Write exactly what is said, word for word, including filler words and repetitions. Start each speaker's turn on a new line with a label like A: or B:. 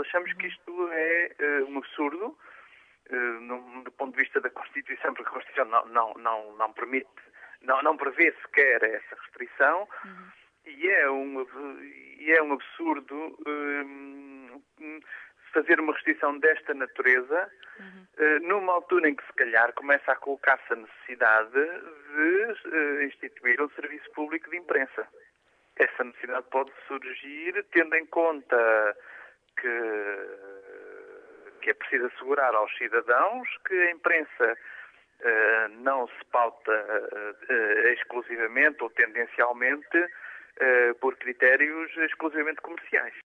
A: achamos que isto é uh, um absurdo, uh, no, do ponto de vista da Constituição, porque a Constituição não, não, não, não permite, não, não prevê sequer essa restrição, uhum. e, é um, e é um absurdo uh, fazer uma restrição desta natureza, uhum. uh, numa altura em que se calhar começa a colocar-se a necessidade de uh, instituir um serviço público de imprensa. Essa necessidade pode surgir tendo em conta que, que é preciso assegurar aos cidadãos que a imprensa uh, não se pauta uh, exclusivamente ou tendencialmente uh, por critérios exclusivamente comerciais.